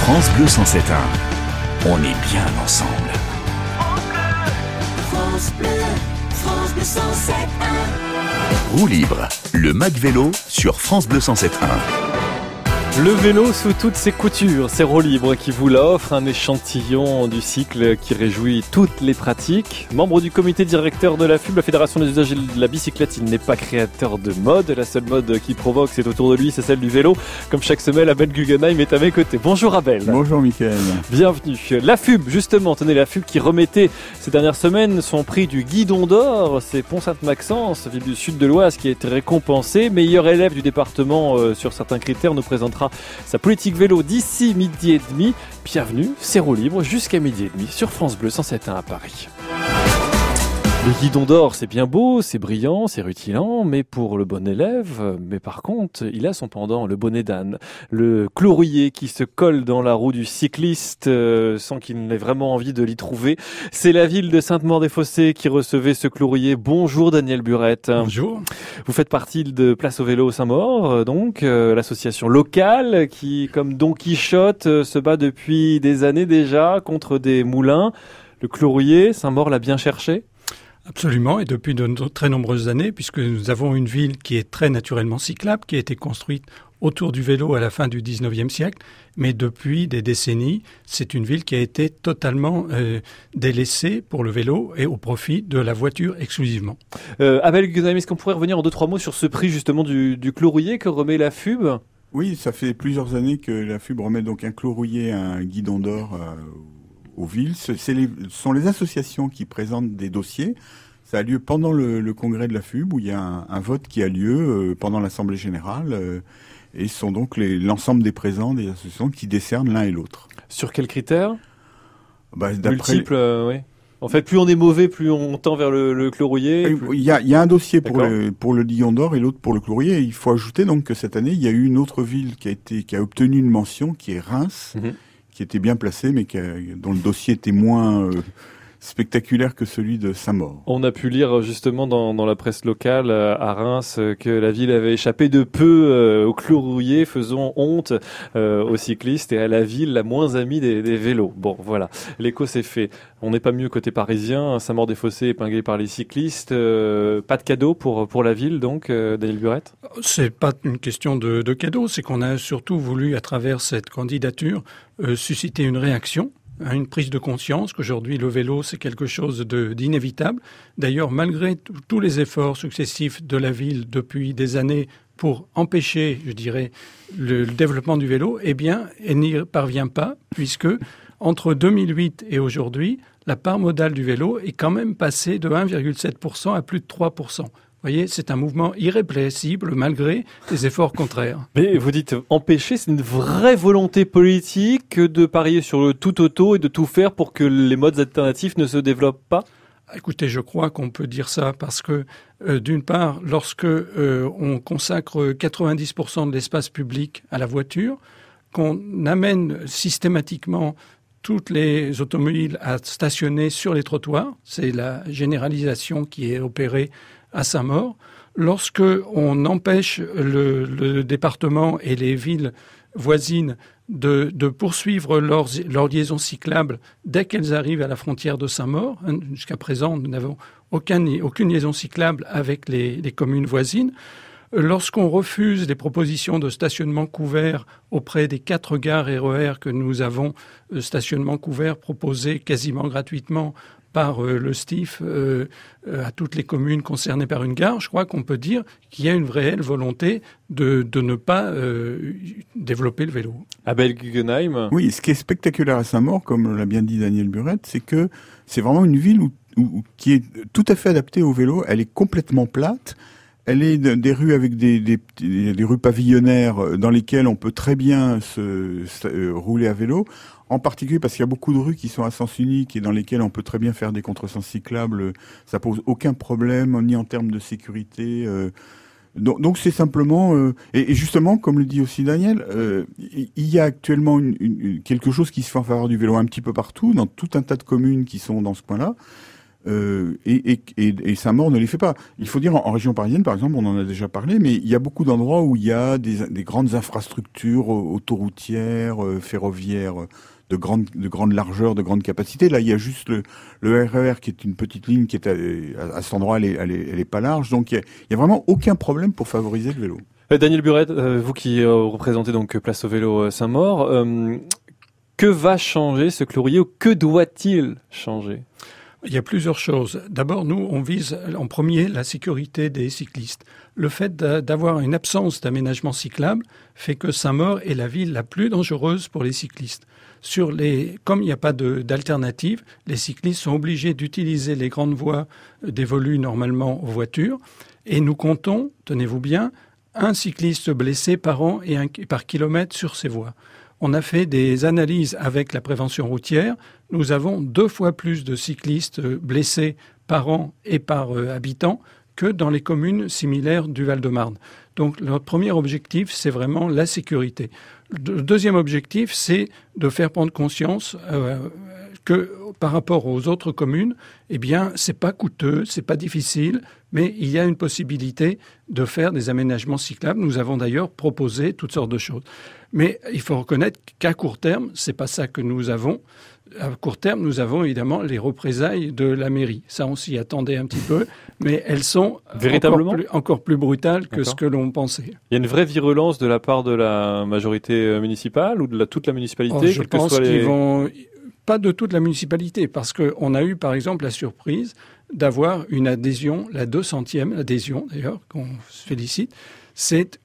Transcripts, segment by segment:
France Bleu 107.1. On est bien ensemble. France Bleu 107.1. Roue libre, le Mag Vélo sur France Bleu 107.1. Le vélo sous toutes ses coutures, c'est Roue Libre qui vous l'offre, un échantillon du cycle qui réjouit toutes les pratiques. Membre du comité directeur de la FUB, la Fédération des usagers de la bicyclette, il n'est pas créateur de mode. La seule mode qui provoque, c'est autour de lui, c'est celle du vélo. Comme chaque semaine, Abel Guggenheim est à mes côtés. Bonjour Abel. Bonjour Mickaël. Bienvenue. La FUB, justement, tenez, la FUB qui remettait ces dernières semaines son prix du Guidon d'Or. C'est Pont-Sainte-Maxence, ville du sud de l'Oise, qui a été récompensé. Meilleur élève du département sur certains critères, nous présentera sa politique vélo d'ici midi et demi. Bienvenue, c'est Roue Libre jusqu'à midi et demi sur France Bleu 107.1 à Paris. Le guidon d'or, c'est bien beau, c'est brillant, c'est rutilant, mais pour le bon élève, mais par contre, il a son pendant, le bonnet d'âne, le chlorouillé qui se colle dans la roue du cycliste sans qu'il n'ait vraiment envie de l'y trouver. C'est la ville de Sainte-Maure-des-Fossés qui recevait ce chlorouillé. Bonjour Daniel Burette. Bonjour. Vous faites partie de Place au Vélo Saint-Maur, donc l'association locale qui, comme Don Quichotte, se bat depuis des années déjà contre des moulins. Le chlorouillé, Saint-Maur l'a bien cherché ? Absolument, et depuis de très nombreuses années, puisque nous avons une ville qui est très naturellement cyclable, qui a été construite autour du vélo à la fin du 19e siècle, mais depuis des décennies, c'est une ville qui a été totalement délaissée pour le vélo et au profit de la voiture exclusivement. Abel Guggenheim, est-ce qu'on pourrait revenir en 2-3 mots sur ce prix justement du chlorouillé que remet la FUB ? Oui, ça fait plusieurs années que la FUB remet donc un chlorouillé, un guidon d'or aux villes. Ce sont les associations qui présentent des dossiers. Ça a lieu pendant le congrès de la FUB où il y a un vote qui a lieu pendant l'Assemblée générale et ce sont donc l'ensemble des présents des associations qui décernent l'un et l'autre. Sur quels critères ? Multiples, oui. En fait, plus on est mauvais, plus on tend vers le chlorouillé. Il y a un dossier pour le guidon d'or et l'autre pour le chlorouillé. Et il faut ajouter donc que cette année, il y a eu une autre ville qui a obtenu une mention, qui est Reims, qui était bien placée, mais dont le dossier était moins spectaculaire que celui de Saint-Maur. On a pu lire justement dans la presse locale à Reims que la ville avait échappé de peu au chlorouillé, faisant honte aux cyclistes et à la ville la moins amie des vélos. Bon, voilà, l'écho s'est fait. On n'est pas mieux côté parisien, Saint-Maur-des-Fossés épinglé par les cyclistes. Pas de cadeau pour la ville, donc, Daniel Burette ? C'est pas une question de cadeau, c'est qu'on a surtout voulu, à travers cette candidature, susciter une réaction, une prise de conscience qu'aujourd'hui le vélo c'est quelque chose d'inévitable. D'ailleurs, malgré tous les efforts successifs de la ville depuis des années pour empêcher, je dirais, le développement du vélo, eh bien, elle n'y parvient pas, puisque entre 2008 et aujourd'hui, la part modale du vélo est quand même passée de 1,7% à plus de 3%. Vous voyez, c'est un mouvement irrépressible malgré les efforts contraires. Mais vous dites empêcher, c'est une vraie volonté politique de parier sur le tout auto et de tout faire pour que les modes alternatifs ne se développent pas ? Écoutez, je crois qu'on peut dire ça parce que, d'une part, lorsque on consacre 90% de l'espace public à la voiture, qu'on amène systématiquement toutes les automobiles à stationner sur les trottoirs, c'est la généralisation qui est opérée à Saint-Maur, lorsque on empêche le département et les villes voisines de poursuivre leurs liaisons cyclables dès qu'elles arrivent à la frontière de Saint-Maur. Jusqu'à présent, nous n'avons aucune liaison cyclable avec les communes voisines. Lorsqu'on refuse les propositions de stationnement couvert auprès des 4 gares RER que nous avons, stationnement couvert proposé quasiment gratuitement par le STIF à toutes les communes concernées par une gare, je crois qu'on peut dire qu'il y a une réelle volonté de ne pas développer le vélo. Abel Guggenheim. Oui, ce qui est spectaculaire à Saint-Maur, comme l'a bien dit Daniel Burette, c'est que c'est vraiment une ville qui est tout à fait adaptée au vélo. Elle est complètement plate. Elle est des rues avec des rues pavillonnaires dans lesquelles on peut très bien rouler à vélo. En particulier parce qu'il y a beaucoup de rues qui sont à sens unique et dans lesquelles on peut très bien faire des contresens cyclables. Ça pose aucun problème, ni en termes de sécurité. Donc c'est simplement... et justement, comme le dit aussi Daniel, il y a actuellement quelque chose qui se fait en faveur du vélo un petit peu partout, dans tout un tas de communes qui sont dans ce coin-là. Et Saint-Maur ne les fait pas. Il faut dire, en région parisienne, par exemple, on en a déjà parlé, mais il y a beaucoup d'endroits où il y a des grandes infrastructures autoroutières, ferroviaires, de grande largeur, de grande capacité. Là, il y a juste le RER qui est une petite ligne qui est à cet endroit, elle est pas large. Donc, il y a vraiment aucun problème pour favoriser le vélo. Daniel Burette, vous qui représentez donc Place au Vélo Saint-Maur, que va changer ce chlorurier ou que doit-il changer ? Il y a plusieurs choses. D'abord, nous, on vise en premier la sécurité des cyclistes. Le fait d'avoir une absence d'aménagement cyclable fait que Saint-Maur est la ville la plus dangereuse pour les cyclistes. Comme il n'y a pas d'alternative, les cyclistes sont obligés d'utiliser les grandes voies dévolues normalement aux voitures. Et nous comptons, tenez-vous bien, un cycliste blessé par an et par kilomètre sur ces voies. On a fait des analyses avec la prévention routière. Nous avons 2 fois plus de cyclistes blessés par an et par habitant que dans les communes similaires du Val-de-Marne. Donc notre premier objectif, c'est vraiment la sécurité. Le deuxième objectif, c'est de faire prendre conscience que par rapport aux autres communes, eh bien, c'est pas coûteux, c'est pas difficile, mais il y a une possibilité de faire des aménagements cyclables. Nous avons d'ailleurs proposé toutes sortes de choses. Mais il faut reconnaître qu'à court terme, c'est pas ça que nous avons. À court terme, nous avons évidemment les représailles de la mairie. Ça, on s'y attendait un petit peu, mais elles sont véritablement encore plus brutales que ce que l'on pensait. Il y a une vraie virulence de la part de la majorité municipale ou de toute la municipalité? Je pense qu'ils vont... Pas de toute la municipalité, parce qu'on a eu, par exemple, la surprise d'avoir une adhésion, la 200e adhésion, d'ailleurs, qu'on se félicite. C'est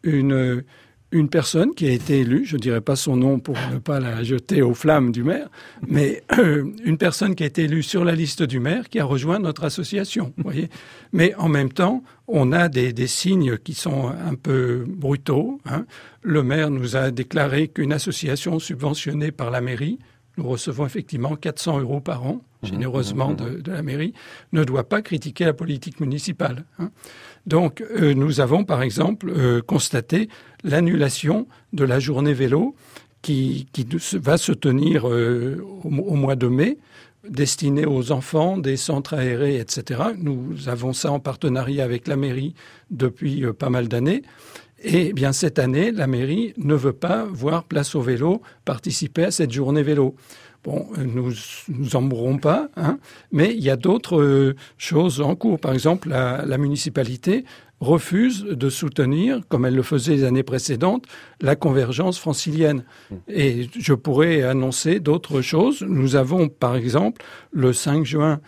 une personne qui a été élue, je ne dirais pas son nom pour ne pas la jeter aux flammes du maire, mais une personne qui a été élue sur la liste du maire qui a rejoint notre association, vous voyez. Mais en même temps, on a des signes qui sont un peu brutaux. Le maire nous a déclaré qu'une association subventionnée par la mairie, nous recevons effectivement 400 € par an, généreusement de la mairie, ne doit pas critiquer la politique municipale. Donc, nous avons, par exemple, constaté l'annulation de la journée vélo qui va se tenir au mois de mai, destinée aux enfants des centres aérés, etc. Nous avons ça en partenariat avec la mairie depuis pas mal d'années. Et bien cette année, la mairie ne veut pas voir Place au Vélo participer à cette journée vélo. Bon, nous en mourrons pas, mais il y a d'autres choses en cours. Par exemple, la municipalité refuse de soutenir, comme elle le faisait les années précédentes, la convergence francilienne. Et je pourrais annoncer d'autres choses. Nous avons, par exemple, le 5 juin,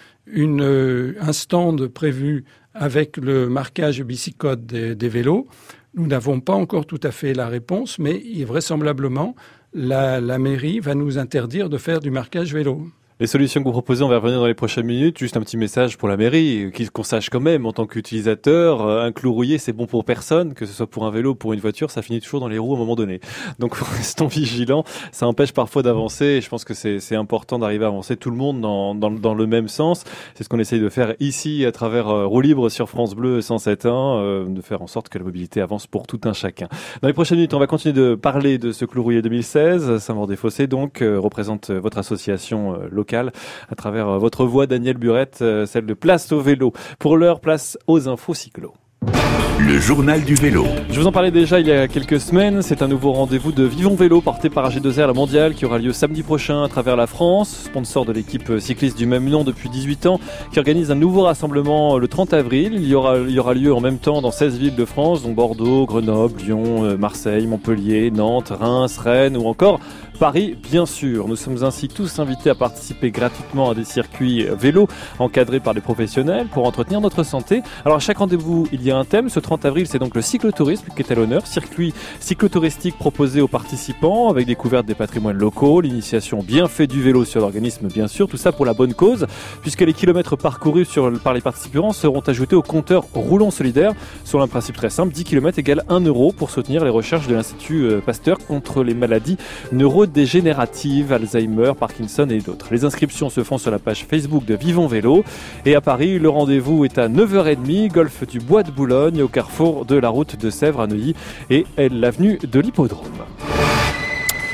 un stand prévu avec le marquage bicicode des vélos. Nous n'avons pas encore tout à fait la réponse, mais vraisemblablement, la mairie va nous interdire de faire du marquage vélo. Les solutions que vous proposez, on va revenir dans les prochaines minutes. Juste un petit message pour la mairie, qu'on sache quand même, en tant qu'utilisateur, un clou rouillé, c'est bon pour personne, que ce soit pour un vélo ou pour une voiture, ça finit toujours dans les roues à un moment donné. Donc restons vigilants, ça empêche parfois d'avancer, et je pense que c'est important d'arriver à avancer tout le monde dans le même sens. C'est ce qu'on essaye de faire ici à travers Roue Libre sur France Bleu 107.1, de faire en sorte que la mobilité avance pour tout un chacun. Dans les prochaines minutes, on va continuer de parler de ce clou rouillé 2016. Saint-Maur-des-Fossés donc représente votre association locale à travers votre voix, Daniel Burette, celle de Place au Vélo. Pour l'heure, place aux infos cyclo. Le journal du vélo. Je vous en parlais déjà il y a quelques semaines. C'est un nouveau rendez-vous de Vivons Vélo porté par AG2R, la mondiale, qui aura lieu samedi prochain à travers la France. Sponsor de l'équipe cycliste du même nom depuis 18 ans, qui organise un nouveau rassemblement le 30 avril. Il y aura lieu en même temps dans 16 villes de France, dont Bordeaux, Grenoble, Lyon, Marseille, Montpellier, Nantes, Reims, Rennes ou encore Paris, bien sûr. Nous sommes ainsi tous invités à participer gratuitement à des circuits vélo encadrés par des professionnels pour entretenir notre santé. Alors à chaque rendez-vous, il y a un thème. Ce 30 avril, c'est donc le cyclotourisme qui est à l'honneur. Circuit cyclotouristique proposé aux participants avec découverte des patrimoines locaux, l'initiation bien faite du vélo sur l'organisme, bien sûr. Tout ça pour la bonne cause, puisque les kilomètres parcourus par les participants seront ajoutés au compteur roulant solidaire selon un principe très simple. 10 km égale 1 € pour soutenir les recherches de l'Institut Pasteur contre les maladies neurodégénératives, Alzheimer, Parkinson et d'autres. Les inscriptions se font sur la page Facebook de Vivons Vélo. Et à Paris, le rendez-vous est à 9h30, golfe du Bois de Boulogne, au carrefour de la route de Sèvres à Neuilly et l'avenue de l'Hippodrome.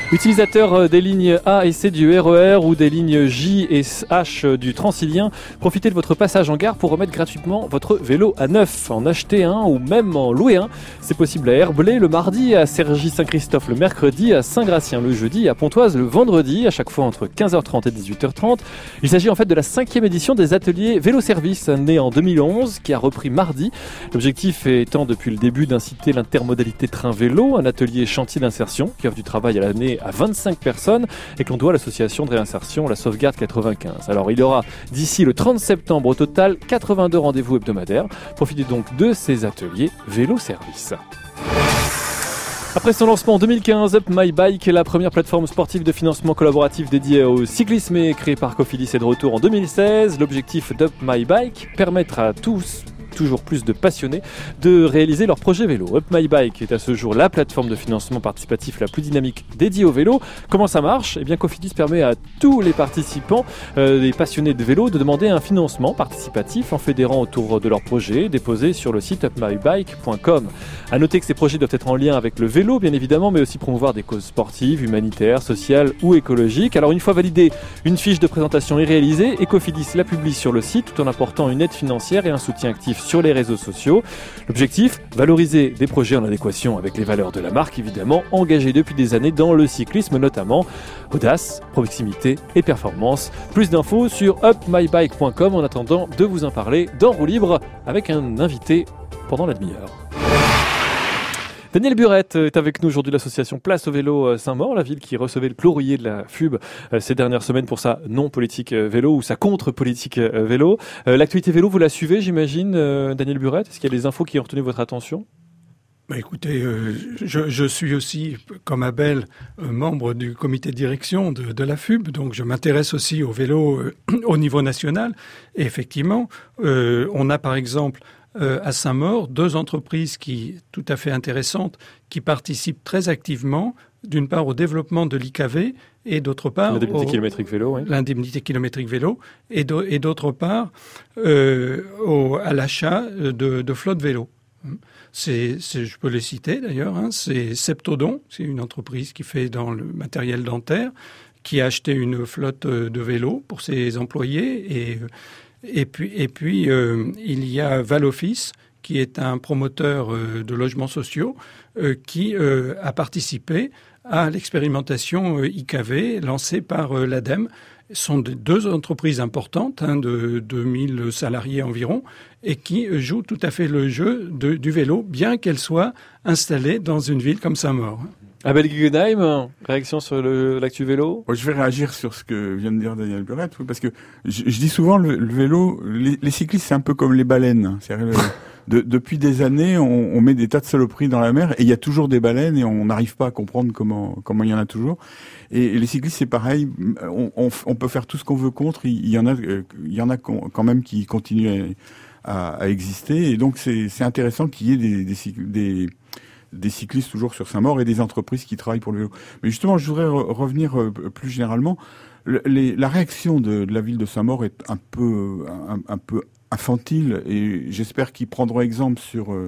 Utilisateurs des lignes A et C du RER ou des lignes J et H du Transilien, profitez de votre passage en gare pour remettre gratuitement votre vélo à neuf. En acheter un ou même en louer un. C'est possible à Herblay le mardi, à Cergy-Saint-Christophe le mercredi, à Saint-Gratien le jeudi et à Pontoise le vendredi, à chaque fois entre 15h30 et 18h30. Il s'agit en fait de la 5e édition des ateliers Vélo Service, née en 2011, qui a repris mardi. L'objectif étant depuis le début d'inciter l'intermodalité train-vélo, un atelier chantier d'insertion qui offre du travail à l'année à 25 personnes et que l'on doit à l'association de réinsertion La Sauvegarde 95. Alors il y aura d'ici le 30 septembre au total 82 rendez-vous hebdomadaires. Profitez donc de ces ateliers Vélo Service. Après son lancement en 2015, Up My Bike, la première plateforme sportive de financement collaboratif dédiée au cyclisme et créée par Cofidis est de retour en 2016. L'objectif d'Up My Bike, permettre à tous, toujours plus de passionnés, de réaliser leur projet vélo. Up My Bike est à ce jour la plateforme de financement participatif la plus dynamique dédiée au vélo. Comment ça marche ? Eh bien, Cofidis permet à tous les participants, des passionnés de vélo, de demander un financement participatif en fédérant autour de leur projet, déposé sur le site upmybike.com. À noter que ces projets doivent être en lien avec le vélo, bien évidemment, mais aussi promouvoir des causes sportives, humanitaires, sociales ou écologiques. Alors, une fois validée, une fiche de présentation est réalisée et Cofidis la publie sur le site tout en apportant une aide financière et un soutien actif sur les réseaux sociaux. L'objectif, valoriser des projets en adéquation avec les valeurs de la marque, évidemment, engagés depuis des années dans le cyclisme notamment. Audace, proximité et performance. Plus d'infos sur upmybike.com en attendant de vous en parler dans Roue Libre avec un invité pendant la demi-heure. Daniel Burette est avec nous aujourd'hui de l'association Place au Vélo Saint-Maur, la ville qui recevait le clos rouillé de la FUB ces dernières semaines pour sa non-politique vélo ou sa contre-politique vélo. L'actualité vélo, vous la suivez, j'imagine, Daniel Burette. Est-ce qu'il y a des infos qui ont retenu votre attention ? Écoutez, je suis aussi, comme Abel, membre du comité de direction de la FUB, donc je m'intéresse aussi au vélo au niveau national. Et effectivement, on a par exemple à Saint-Maur, 2 entreprises tout à fait intéressantes qui participent très activement, d'une part au développement de l'IKV et d'autre part l'indemnité kilométrique vélo, oui. L'indemnité kilométrique vélo et d'autre part à l'achat de flottes vélo. Je peux les citer d'ailleurs, c'est Septodon, c'est une entreprise qui fait dans le matériel dentaire, qui a acheté une flotte de vélos pour ses employés et puis, il y a Valoffice, qui est un promoteur de logements sociaux, qui a participé à l'expérimentation IKV lancée par l'ADEME. Ce sont 2 entreprises importantes, de 2000 salariés environ, et qui jouent tout à fait le jeu du vélo, bien qu'elles soient installées dans une ville comme Saint-Maur. Abel Guggenheim, réaction sur l'actu vélo ? Je vais réagir sur ce que vient de dire Daniel Burette, parce que je dis souvent le vélo, les cyclistes, c'est un peu comme les baleines. Depuis des années, on met des tas de saloperies dans la mer et il y a toujours des baleines et on n'arrive pas à comprendre comment il y en a toujours. Et les cyclistes, c'est pareil. On peut faire tout ce qu'on veut contre. Il y en a quand même qui continuent à exister. Et donc, c'est intéressant qu'il y ait des cyclistes toujours sur Saint-Maur et des entreprises qui travaillent pour le vélo. Mais justement, je voudrais revenir plus généralement. La réaction de la ville de Saint-Maur est un peu infantile et j'espère qu'ils prendront exemple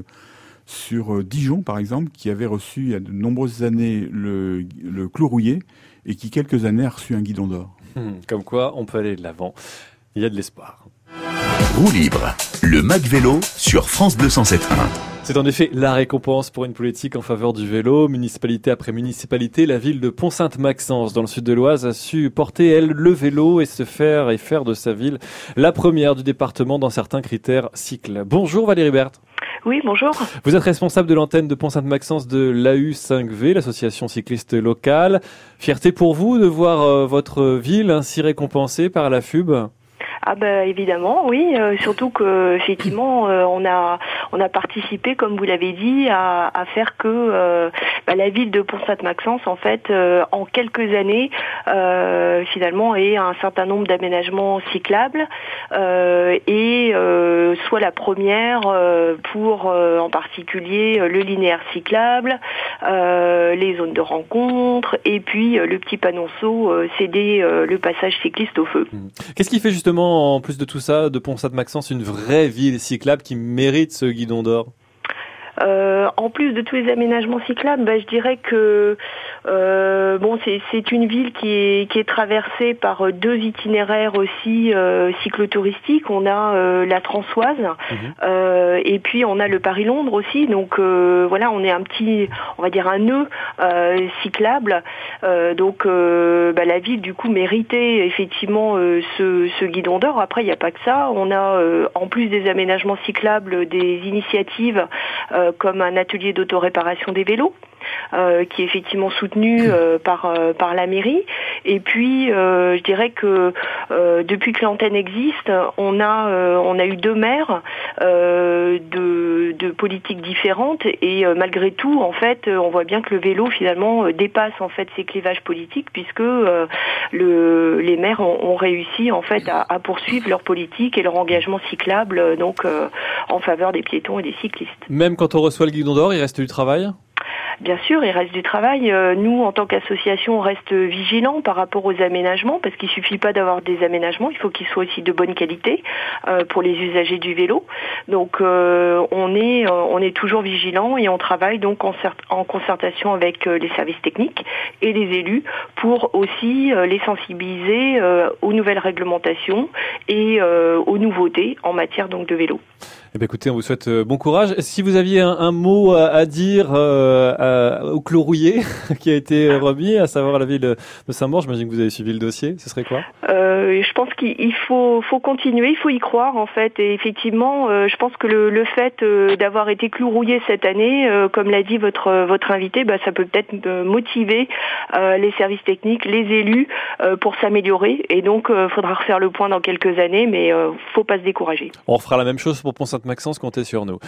sur Dijon, par exemple, qui avait reçu il y a de nombreuses années le clos rouillé et qui, quelques années, a reçu un guidon d'or. Comme quoi, on peut aller de l'avant. Il y a de l'espoir. Roue libre, le Mag Vélo sur France Bleu 107.1. C'est en effet la récompense pour une politique en faveur du vélo. Municipalité après municipalité, la ville de Pont-Sainte-Maxence, dans le sud de l'Oise, a su porter, elle, le vélo et faire de sa ville la première du département dans certains critères cycles. Bonjour Valérie Berthe. Oui, bonjour. Vous êtes responsable de l'antenne de Pont-Sainte-Maxence de l'AU5V, l'association cycliste locale. Fierté pour vous de voir votre ville ainsi récompensée par la FUB ? Ah bah évidemment, oui. Surtout que effectivement, on a participé, comme vous l'avez dit, à faire que la ville de Pont-Sainte-Maxence, en fait, en quelques années, finalement, ait un certain nombre d'aménagements cyclables et soit la première pour, en particulier, le linéaire cyclable, les zones de rencontre, et puis le petit panonceau cédé le passage cycliste au feu. Qu'est-ce qui fait justement, en plus de tout ça, de Pont-Sainte-Maxence une vraie ville cyclable qui mérite ce guidon d'or ? En plus de tous les aménagements cyclables, je dirais que c'est une ville qui est traversée par 2 itinéraires aussi cyclotouristiques. On a la Françoise et puis on a le Paris-Londres aussi. Donc voilà, on est on va dire un nœud cyclable. Donc la ville du coup méritait effectivement ce guidon d'or. Après il n'y a pas que ça. On a en plus des aménagements cyclables des initiatives comme un atelier d'autoréparation des vélos. Qui est effectivement soutenu par la mairie. Et puis, je dirais que depuis que l'antenne existe, on a eu 2 maires de politiques différentes. Et malgré tout, en fait, on voit bien que le vélo finalement dépasse en fait ces clivages politiques, puisque les maires ont réussi en fait à poursuivre leur politique et leur engagement cyclable, en faveur des piétons et des cyclistes. Même quand on reçoit le guidon d'or, il reste du travail ? Bien sûr, il reste du travail. Nous, en tant qu'association, on reste vigilants par rapport aux aménagements, parce qu'il suffit pas d'avoir des aménagements, il faut qu'ils soient aussi de bonne qualité pour les usagers du vélo. Donc, on est toujours vigilants et on travaille donc en concertation avec les services techniques et les élus pour aussi les sensibiliser aux nouvelles réglementations et aux nouveautés en matière donc de vélo. Eh bien, écoutez, on vous souhaite bon courage. Si vous aviez un mot à dire au clos rouillé qui a été remis, à savoir la ville de Saint-Maur, j'imagine que vous avez suivi le dossier, ce serait quoi ? Je pense qu'il faut continuer, il faut y croire en fait. Et effectivement, je pense que le fait d'avoir été clou rouillé cette année, comme l'a dit votre invité, ça peut peut-être motiver les services techniques, les élus pour s'améliorer. Et donc, faudra refaire le point dans quelques années, mais faut pas se décourager. On refera la même chose pour Pont-Sainte-Maxence, comptez sur nous.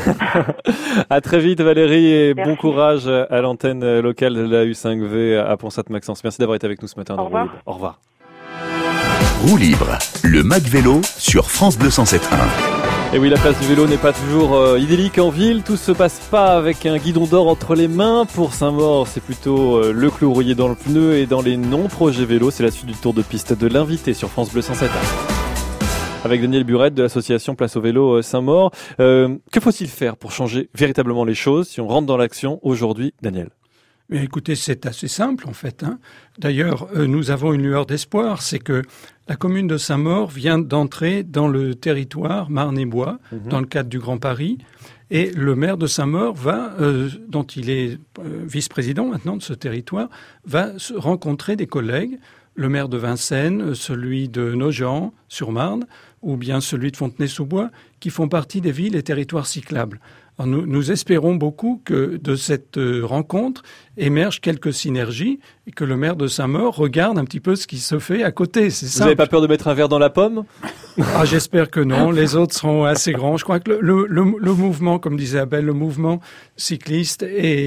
À très vite Valérie et Merci. Bon courage à l'antenne locale de la U5V à Pont-Sainte-Maxence. Merci d'avoir été avec nous ce matin dans Roue Libre. Au revoir. Roue Libre, le Mag Vélo sur France Bleu 107.1. Et oui, la place du vélo n'est pas toujours idyllique en ville. Tout se passe pas avec un guidon d'or entre les mains. Pour Saint-Maur, c'est plutôt le clou rouillé dans le pneu et dans les non-projets vélo. C'est la suite du tour de piste de l'invité sur France Bleu 107.1. Avec Daniel Burette de l'association Place au Vélo Saint-Maur. Que faut-il faire pour changer véritablement les choses si on rentre dans l'action aujourd'hui, Daniel ? Mais écoutez, c'est assez simple en fait. D'ailleurs, nous avons une lueur d'espoir, c'est que la commune de Saint-Maur vient d'entrer dans le territoire Marne-et-Bois, dans le cadre du Grand Paris. Et le maire de Saint-Maur dont il est vice-président maintenant de ce territoire, va rencontrer des collègues, le maire de Vincennes, celui de Nogent-sur-Marne, ou bien celui de Fontenay-sous-Bois, qui font partie des villes et territoires cyclables. Alors nous espérons beaucoup que de cette rencontre émergent quelques synergies et que le maire de Saint-Maur regarde un petit peu ce qui se fait à côté. C'est simple. Vous n'avez pas peur de mettre un verre dans la pomme ? J'espère que non. Les autres seront assez grands. Je crois que le mouvement, comme disait Abel, le mouvement cycliste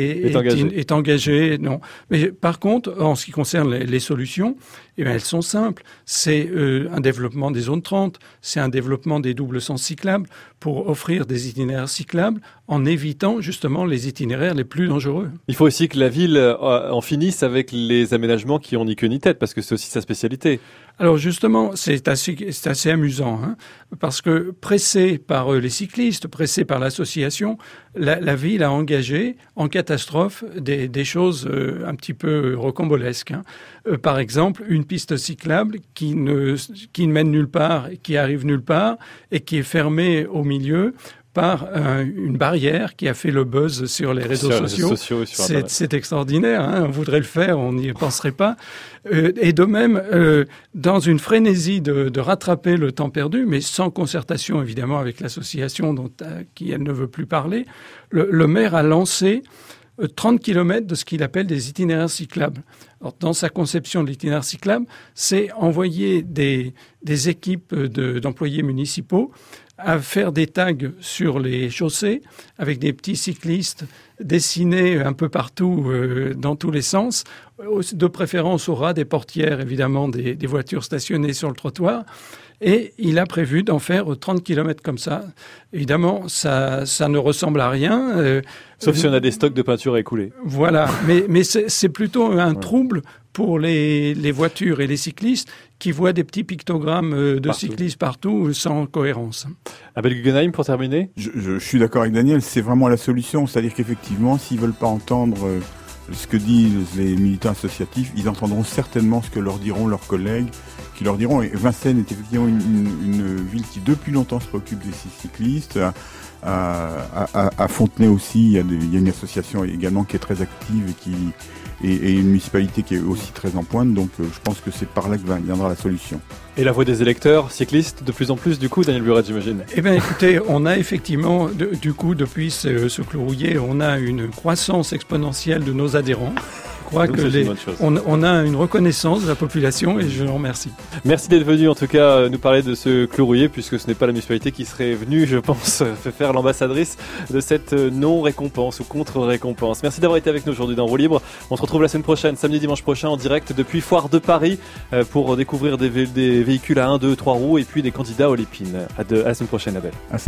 est engagé. Non. Mais par contre, en ce qui concerne les solutions, elles sont simples. C'est un développement des zones 30, c'est un développement des doubles sens cyclables pour offrir des itinéraires cyclables en évitant justement les itinéraires les plus dangereux. Il faut aussi que la ville en finisse avec les aménagements qui ont ni queue ni tête, parce que c'est aussi sa spécialité. Alors justement, c'est assez amusant, parce que pressé par les cyclistes, pressé par l'association, la ville a engagé en catastrophe des choses un petit peu rocambolesques. Par exemple, une piste cyclable qui ne mène nulle part, qui arrive nulle part et qui est fermée au milieu par une barrière qui a fait le buzz sur les réseaux sociaux. C'est extraordinaire, on voudrait le faire, on n'y penserait pas. Et de même, dans une frénésie de rattraper le temps perdu, mais sans concertation évidemment avec l'association qui elle ne veut plus parler, le maire a lancé 30 km de ce qu'il appelle des itinéraires cyclables. Alors, dans sa conception de l'itinéraire cyclable, c'est envoyer des équipes d'employés municipaux à faire des tags sur les chaussées avec des petits cyclistes dessinés un peu partout dans tous les sens de préférence au ras des portières, évidemment, des voitures stationnées sur le trottoir. Et il a prévu d'en faire 30 km comme ça. Évidemment, ça ne ressemble à rien. Sauf si on a des stocks de peinture à écouler. Voilà, mais c'est plutôt un trouble pour les voitures et les cyclistes qui voient des petits pictogrammes de cyclistes partout sans cohérence. Abel Guggenheim, pour terminer. Je suis d'accord avec Daniel, c'est vraiment la solution. C'est-à-dire qu'effectivement, s'ils veulent pas entendre ce que disent les militants associatifs, ils entendront certainement ce que leur diront leurs collègues, qui leur diront, et Vincennes est effectivement une ville qui depuis longtemps se préoccupe des cyclistes. À Fontenay aussi, il y a une association également qui est très active et une municipalité qui est aussi très en pointe. Donc je pense que c'est par là que viendra la solution. Et la voix des électeurs cyclistes de plus en plus, du coup, Daniel Burette, j'imagine. Eh bien, écoutez, on a effectivement, du coup, depuis ce clou rouillé, on a une croissance exponentielle de nos adhérents. Je crois que on a une reconnaissance de la population et je leur remercie. Merci d'être venu en tout cas nous parler de ce clou rouillé, puisque ce n'est pas la municipalité qui serait venue, je pense, faire l'ambassadrice de cette non-récompense ou contre-récompense. Merci d'avoir été avec nous aujourd'hui dans Roue Libre. On se retrouve la semaine prochaine, samedi, dimanche prochain, en direct depuis Foire de Paris pour découvrir des véhicules à 1, 2, 3 roues et puis des candidats aux Lépines. À la semaine prochaine, Abel.